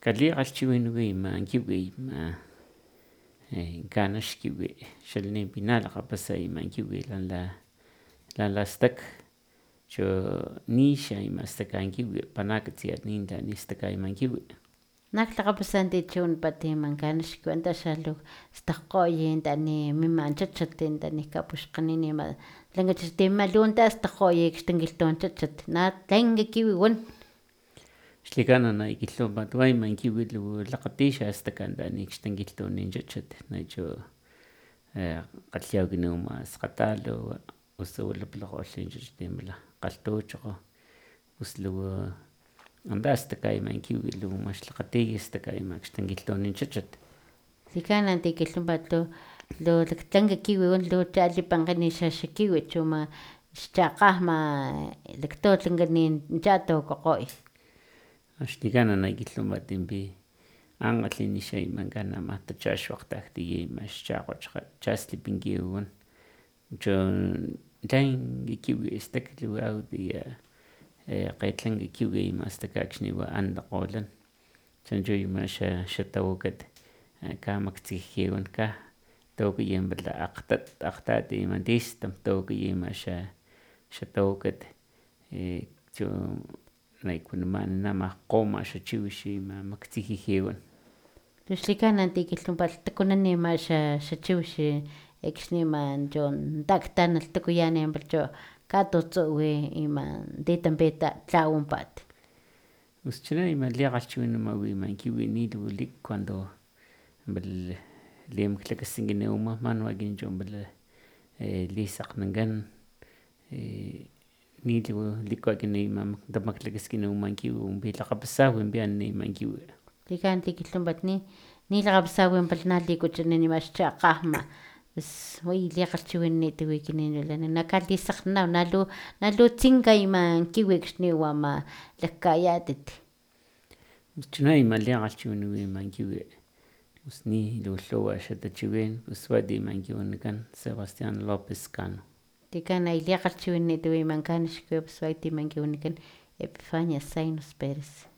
Kaliqalchiwinwi kiwi kanaxkiwi xalni pinalaqapasa kiwi lanlastak cho nixa stakan kiwi panakatsiatnin tani stakay kiwi naklaqapasa tichiwinapat kanaxkiwi anta xalu stajkgoy tani miman chachat tani kapuxkganin lanka chixtima lu anta stajkgoy xtankilhton chachat na tlenka kiwi wan xlikana na kilhuwapat wa kiwi lu lakgati xastakan tani xtankilhtonin chachat nachu kgalhyawakanima skgatalu osu lapalakgolh chixtimala kgalhtuchokgo pus luwa anta stakay kiwi lu maxlakgati stakay xtankilhtonin chachat likana tikilhuwapat lu laktlanka kiwi wan lu chalipankgani xa kiwi chuma xchakgajma laktotlankanin chatawakakgoy xlikana na kilhuwapat ankgalhini xa kana tachaxwakgtajtaya xchakgo chaslipikiw wan cho tlenka kiwi stak watiya kgetlanka kiwi staka akxni an takgolan chunchu xa tawakat kamaktsikiwan tawakaya pala akgtat tistam tawakaya xa tawakat chu nekuaniman ama kgoma xa chiwix maktsikijiwan pus xlikana tikilhuwapat lhtakunanima xa chiwix akxni cho takta nalhtakuyan cho katutsu wi titampi tlawampat pus chuna liakgalhchiwinama wi kiwi nilu lik cuando pala limaklakaskinkinawama man wa ekinan pala lisakgnankan nilu liku ekinan tamaklakaskinawama kiwi wimpi lakgapasa wimpi anima kiwi likana tikilhuwapat nilakgapasa pala na likuchunanima xchakgajma pus way liakgalhchiwinanit wi ekinan nakalisakgnaw nalu tsinkay kiwi akxni wama lakkayatit chuna liakgalhchiwinanawi kiwi pus nilu lhuwa xa tachiwin pus wati ki wanikan Sebastian Lopez Cano likana liakgalhchiwinanit wi kanaxkiwi pus wati ki wanikan Epifania Zainos Perez